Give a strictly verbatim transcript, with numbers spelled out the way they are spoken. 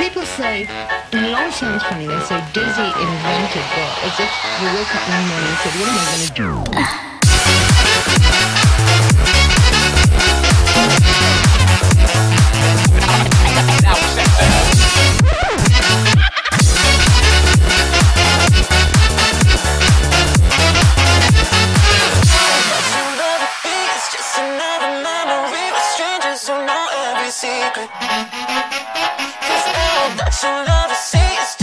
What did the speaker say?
People say, and it always sounds funny, they say Dizzy invented God, as if you woke up one morning and said, what am I going to do? Secret. 'Cause all that you love to see is